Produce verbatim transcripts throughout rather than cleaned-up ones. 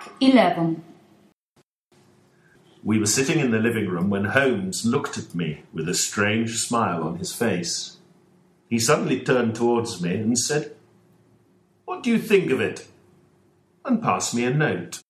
eleven. We were sitting in the living room when Holmes looked at me with a strange smile on his face. He suddenly turned towards me and said, "What do you think of it?" and passed me a note.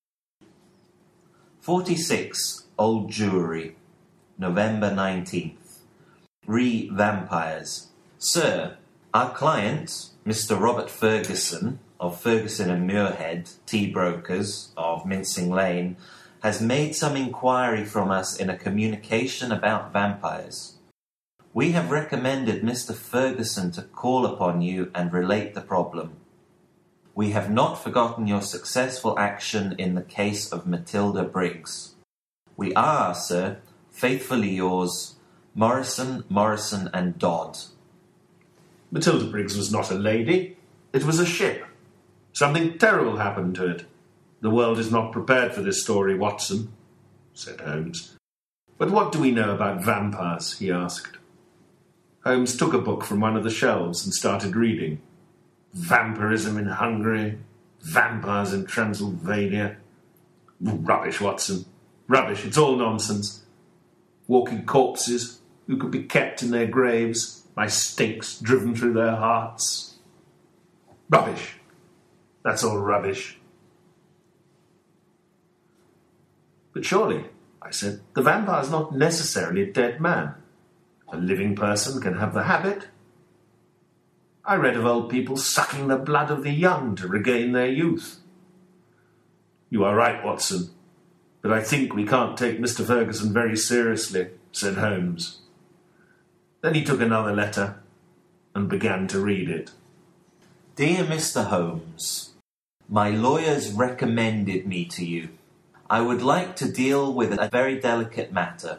forty-six Old Jewry, November nineteenth. Re Vampires. Sir, our client, Mister Robert Ferguson, of Ferguson and Muirhead, tea brokers of Mincing Lane, has made some inquiry from us in a communication about vampires. We have recommended Mister Ferguson to call upon you and relate the problem. We have not forgotten your successful action in the case of Matilda Briggs. We are, sir, faithfully yours, Morrison, Morrison and Dodd. Matilda Briggs was not a lady. It was a ship. Something terrible happened to it. The world is not prepared for this story, Watson, said Holmes. But what do we know about vampires? He asked. Holmes took a book from one of the shelves and started reading. Vampirism in Hungary, vampires in Transylvania. Rubbish, Watson. Rubbish, it's all nonsense. Walking corpses who could be kept in their graves by stakes driven through their hearts. Rubbish. That's all rubbish. But surely, I said, the vampire's not necessarily a dead man. A living person can have the habit. I read of old people sucking the blood of the young to regain their youth. You are right, Watson, but I think we can't take Mister Ferguson very seriously, said Holmes. Then he took another letter and began to read it. Dear Mister Holmes, my lawyers recommended me to you. I would like to deal with a very delicate matter.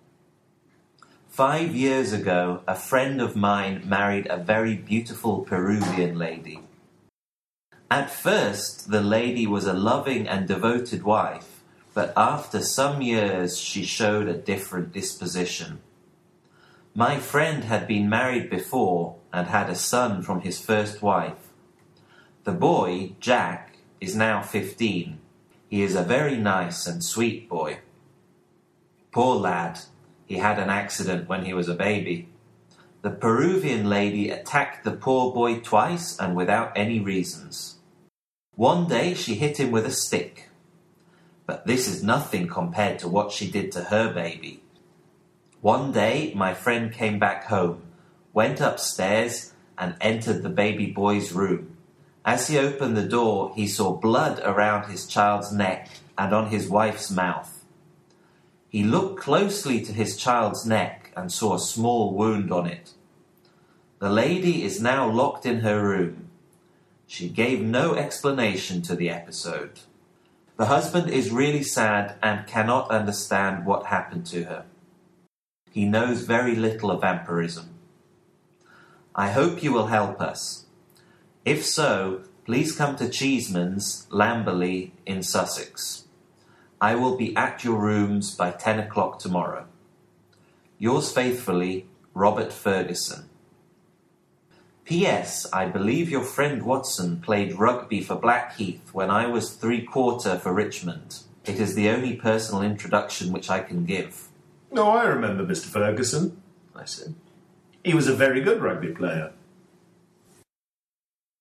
Five years ago, a friend of mine married a very beautiful Peruvian lady. At first, the lady was a loving and devoted wife, but after some years she showed a different disposition. My friend had been married before and had a son from his first wife. The boy, Jack, is now fifteen. He is a very nice and sweet boy. Poor lad, he had an accident when he was a baby. The Peruvian lady attacked the poor boy twice and without any reasons. One day she hit him with a stick. But this is nothing compared to what she did to her baby. One day my friend came back home, went upstairs and entered the baby boy's room. As he opened the door, he saw blood around his child's neck and on his wife's mouth. He looked closely to his child's neck and saw a small wound on it. The lady is now locked in her room. She gave no explanation to the episode. The husband is really sad and cannot understand what happened to her. He knows very little of vampirism. I hope you will help us. If so, please come to Cheeseman's, Lamberley, in Sussex. I will be at your rooms by ten o'clock tomorrow. Yours faithfully, Robert Ferguson. P S. I believe your friend Watson played rugby for Blackheath when I was three-quarter for Richmond. It is the only personal introduction which I can give. Oh, I remember Mister Ferguson, I said. He was a very good rugby player.